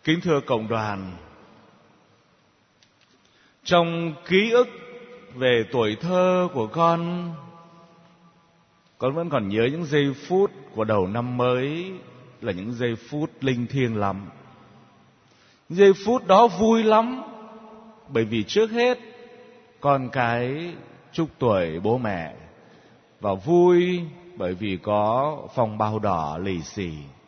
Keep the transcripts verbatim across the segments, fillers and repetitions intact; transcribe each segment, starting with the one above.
Kính thưa cộng đoàn, trong ký ức về tuổi thơ của con, con vẫn còn nhớ những giây phút của đầu năm mới là những giây phút linh thiêng lắm. Giây phút đó vui lắm, bởi vì trước hết con cái chúc tuổi bố mẹ, và vui bởi vì có phong bao đỏ lì xì.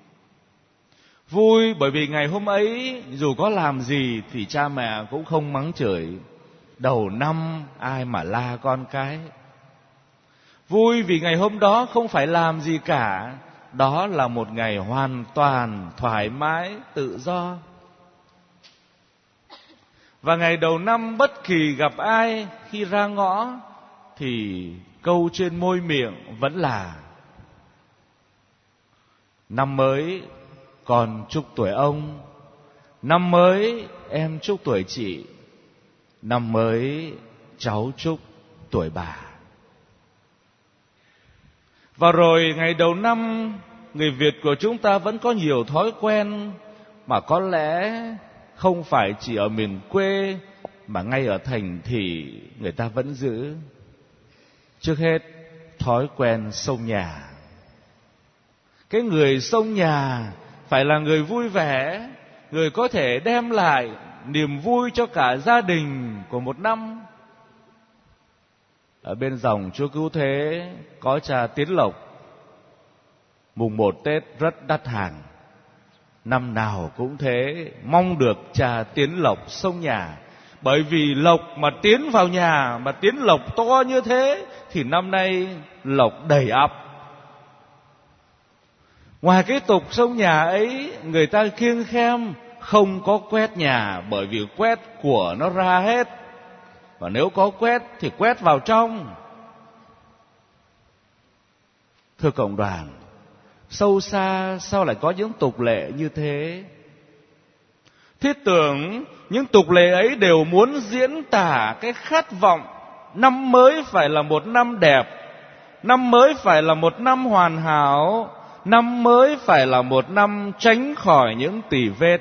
Vui bởi vì ngày hôm ấy dù có làm gì thì cha mẹ cũng không mắng chửi. Đầu năm ai mà la con cái. Vui vì ngày hôm đó không phải làm gì cả. Đó là một ngày hoàn toàn thoải mái, tự do. Và ngày đầu năm bất kỳ gặp ai khi ra ngõ thì câu trên môi miệng vẫn là: năm mới con chúc tuổi ông, năm mới em chúc tuổi chị, năm mới cháu chúc tuổi bà. Và rồi ngày đầu năm, người Việt của chúng ta vẫn có nhiều thói quen mà có lẽ không phải chỉ ở miền quê mà ngay ở thành thị người ta vẫn giữ. Trước hết, thói quen xông nhà. Cái người xông nhà phải là người vui vẻ, người có thể đem lại niềm vui cho cả gia đình của một năm. Ở bên dòng Chúa Cứu Thế có trà Tiến Lộc, mùng một Tết rất đắt hàng. Năm nào cũng thế, mong được trà Tiến Lộc xông nhà. Bởi vì lộc mà tiến vào nhà, mà tiến lộc to như thế, thì năm nay lộc đầy ắp. Ngoài cái tục xông nhà ấy, người ta kiêng khem không có quét nhà, bởi vì quét của nó ra hết. Và nếu có quét thì quét vào trong. Thưa cộng đoàn, sâu xa sao lại có những tục lệ như thế? Thiết tưởng những tục lệ ấy đều muốn diễn tả cái khát vọng năm mới phải là một năm đẹp, năm mới phải là một năm hoàn hảo, năm mới phải là một năm tránh khỏi những tì vết.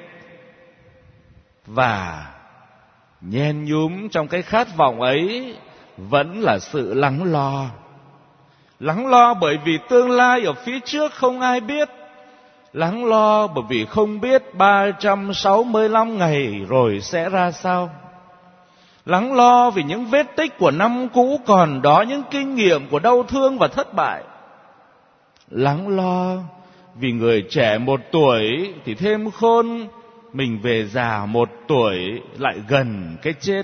Và nhen nhúm trong cái khát vọng ấy vẫn là sự lắng lo. Lắng lo bởi vì tương lai ở phía trước không ai biết. Lắng lo bởi vì không biết ba trăm sáu mươi lăm ngày rồi sẽ ra sao. Lắng lo vì những vết tích của năm cũ còn đó, những kinh nghiệm của đau thương và thất bại. Lắng lo vì người trẻ một tuổi thì thêm khôn, mình về già một tuổi lại gần cái chết.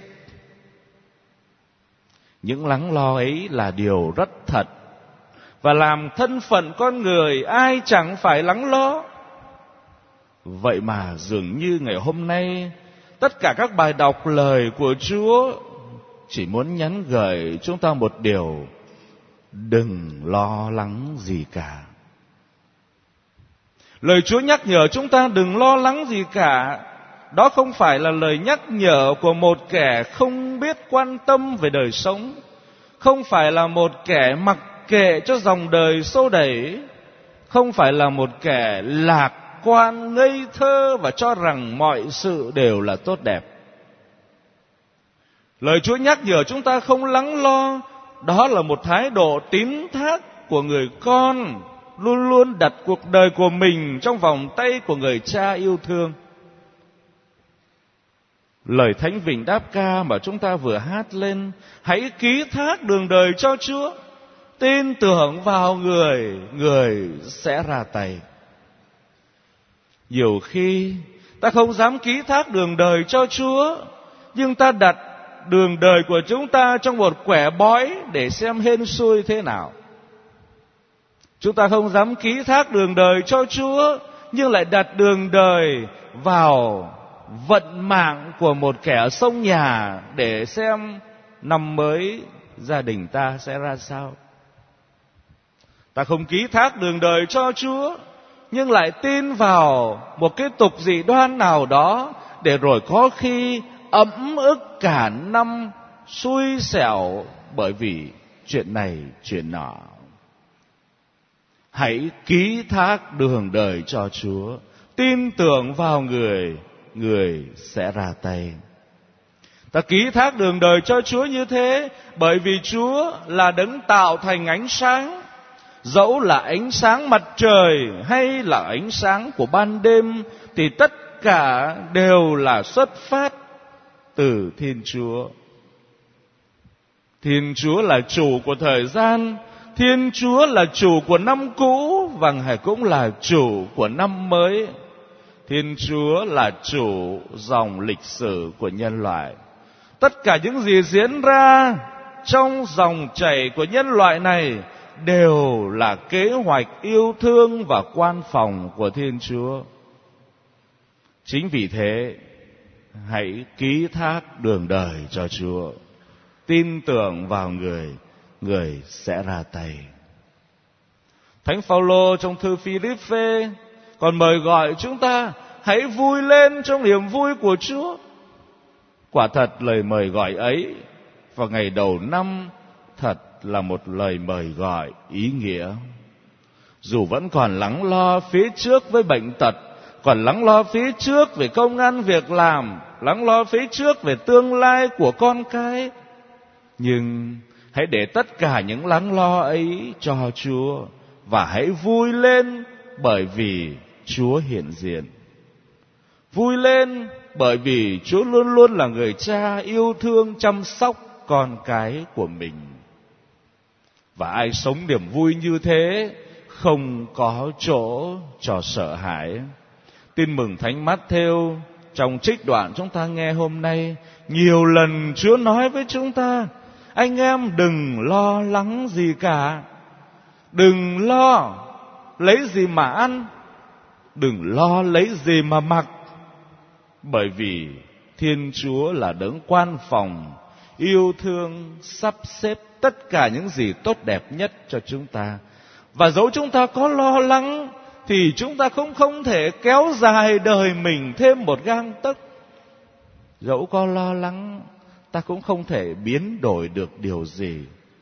Những lắng lo ấy là điều rất thật, và làm thân phận con người ai chẳng phải lắng lo. Vậy mà dường như ngày hôm nay, tất cả các bài đọc lời của Chúa chỉ muốn nhắn gửi chúng ta một điều: đừng lo lắng gì cả. Lời Chúa nhắc nhở chúng ta đừng lo lắng gì cả, đó không phải là lời nhắc nhở của một kẻ không biết quan tâm về đời sống, không phải là một kẻ mặc kệ cho dòng đời xô đẩy, không phải là một kẻ lạc quan ngây thơ và cho rằng mọi sự đều là tốt đẹp. Lời Chúa nhắc nhở chúng ta không lắng lo, đó là một thái độ tín thác của người con, luôn luôn đặt cuộc đời của mình trong vòng tay của người cha yêu thương. Lời Thánh Vịnh Đáp Ca mà chúng ta vừa hát lên: hãy ký thác đường đời cho Chúa, tin tưởng vào người, người sẽ ra tay. Nhiều khi ta không dám ký thác đường đời cho Chúa, nhưng ta đặt đường đời của chúng ta trong một quẻ bói để xem hên xui thế nào. Chúng ta không dám ký thác đường đời cho Chúa, nhưng lại đặt đường đời vào vận mạng của một kẻ xông nhà để xem năm mới gia đình ta sẽ ra sao. Ta không ký thác đường đời cho Chúa, nhưng lại tin vào một cái tục dị đoan nào đó, để rồi có khi ấm ức cả năm, xui xẻo bởi vì chuyện này chuyện nọ. Hãy ký thác đường đời cho Chúa, tin tưởng vào người, người sẽ ra tay. Ta ký thác đường đời cho Chúa như thế, bởi vì Chúa là đấng tạo thành ánh sáng. Dẫu là ánh sáng mặt trời hay là ánh sáng của ban đêm, thì tất cả đều là xuất phát từ Thiên Chúa. Thiên Chúa là chủ của thời gian, Thiên Chúa là chủ của năm cũ và Ngài cũng là chủ của năm mới. Thiên Chúa là chủ dòng lịch sử của nhân loại. Tất cả những gì diễn ra trong dòng chảy của nhân loại này đều là kế hoạch yêu thương và quan phòng của Thiên Chúa. Chính vì thế, hãy ký thác đường đời cho Chúa. Tin tưởng vào người, người sẽ ra tay. Thánh Phaolô trong thư Phi-líp-phê còn mời gọi chúng ta hãy vui lên trong niềm vui của Chúa. Quả thật lời mời gọi ấy vào ngày đầu năm thật là một lời mời gọi ý nghĩa. Dù vẫn còn lắng lo phía trước với bệnh tật, còn lắng lo phía trước về công ăn việc làm, lắng lo phía trước về tương lai của con cái, nhưng hãy để tất cả những lắng lo ấy cho Chúa, và hãy vui lên bởi vì Chúa hiện diện. Vui lên bởi vì Chúa luôn luôn là người cha yêu thương chăm sóc con cái của mình. Và ai sống niềm vui như thế không có chỗ cho sợ hãi. Tin mừng Thánh Mát-thêu trong trích đoạn chúng ta nghe hôm nay, nhiều lần Chúa nói với chúng ta: anh em đừng lo lắng gì cả, đừng lo lấy gì mà ăn, đừng lo lấy gì mà mặc, bởi vì Thiên Chúa là đấng quan phòng, yêu thương, sắp xếp tất cả những gì tốt đẹp nhất cho chúng ta. Và dẫu chúng ta có lo lắng thì chúng ta cũng không thể kéo dài đời mình thêm một gang tấc. Dẫu có lo lắng, ta cũng không thể biến đổi được điều gì.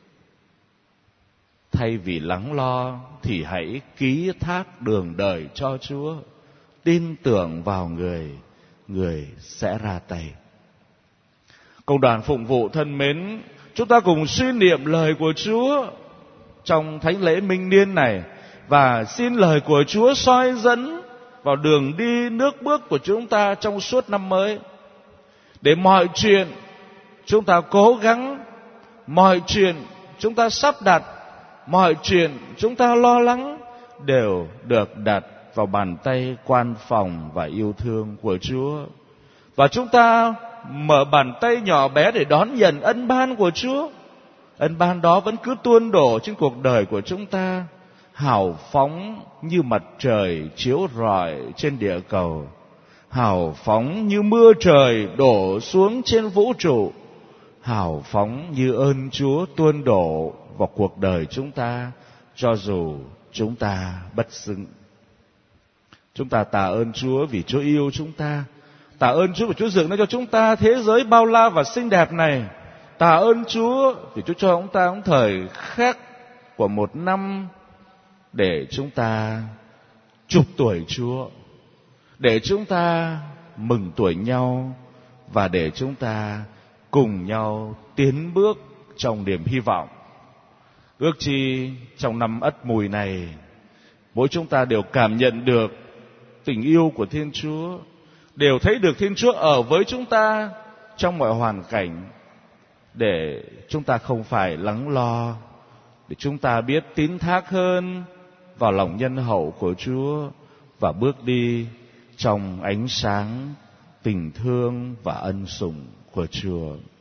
Thay vì lắng lo thì hãy ký thác đường đời cho Chúa. Tin tưởng vào người, người sẽ ra tay. Cộng đoàn phụng vụ thân mến, chúng ta cùng suy niệm lời của Chúa trong thánh lễ minh niên này, và xin lời của Chúa soi dẫn vào đường đi nước bước của chúng ta trong suốt năm mới. Để mọi chuyện chúng ta cố gắng, mọi chuyện chúng ta sắp đặt, mọi chuyện chúng ta lo lắng đều được đặt vào bàn tay quan phòng và yêu thương của Chúa. Và chúng ta mở bàn tay nhỏ bé để đón nhận ân ban của Chúa. Ân ban đó vẫn cứ tuôn đổ trên cuộc đời của chúng ta, hào phóng như mặt trời chiếu rọi trên địa cầu, hào phóng như mưa trời đổ xuống trên vũ trụ, hào phóng như ơn Chúa tuôn đổ vào cuộc đời chúng ta, cho dù chúng ta bất xứng. Chúng ta tạ ơn Chúa vì Chúa yêu chúng ta. Tạ ơn Chúa vì Chúa dựng ra cho chúng ta thế giới bao la và xinh đẹp này. Tạ ơn Chúa vì Chúa cho chúng ta một thời khắc của một năm để chúng ta chúc tuổi Chúa, để chúng ta mừng tuổi nhau, và để chúng ta cùng nhau tiến bước trong niềm hy vọng. Ước chi trong năm Ất Mùi này, mỗi chúng ta đều cảm nhận được tình yêu của Thiên Chúa, đều thấy được Thiên Chúa ở với chúng ta trong mọi hoàn cảnh, để chúng ta không phải lắng lo, để chúng ta biết tín thác hơn vào lòng nhân hậu của Chúa và bước đi trong ánh sáng tình thương và ân sủng của Chúa.